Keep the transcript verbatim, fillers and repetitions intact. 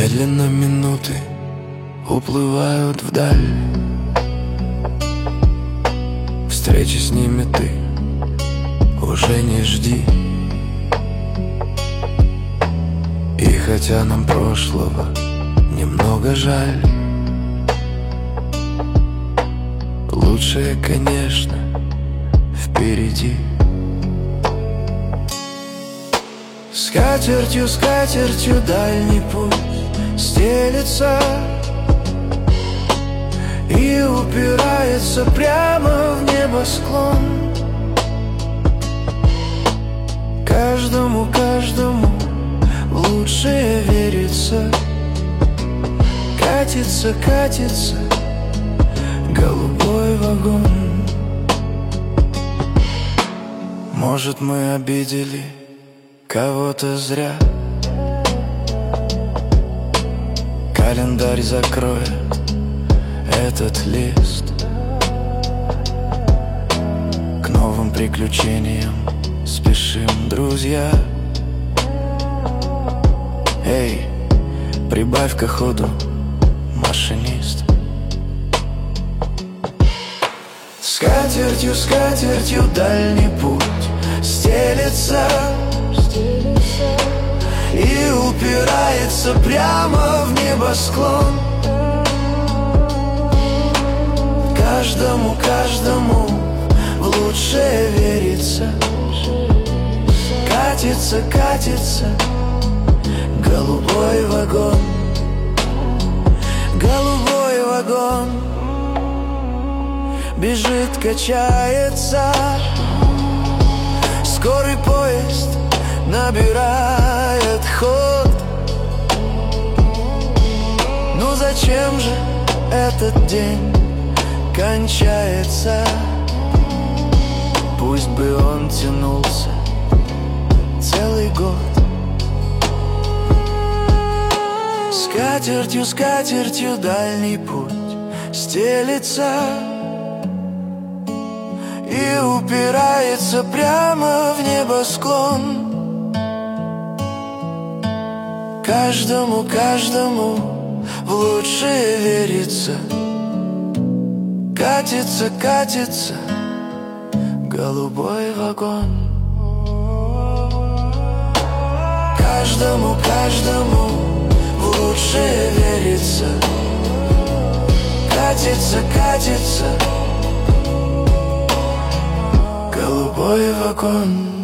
Медленно минуты уплывают вдаль. Встречи с ними ты уже не жди. И хотя нам прошлого немного жаль, лучшее, конечно, впереди. Скатертью, скатертью дальний путь стелется и упирается прямо в небосклон. Каждому, каждому лучше верится. Катится, катится голубой вагон. Может, мы обидели кого-то зря. Календарь закроет этот лист. К новым приключениям спешим, друзья. Эй, прибавь-ка ходу, машинист. Скатертью, скатертью дальний путь стелется и упирается прямо в небосклон. Каждому, каждому в лучшее верится. Катится, катится голубой вагон. Голубой вагон бежит, качается. Скорый поезд набирает ход. Ну зачем же этот день кончается? Пусть бы он тянулся целый год. Скатертью, скатертью дальний путь стелется и упирается прямо в небосклон. Каждому, каждому в лучшее верится. Катится, катится голубой вагон. Каждому, каждому в лучшее верится. Катится, катится голубой вагон.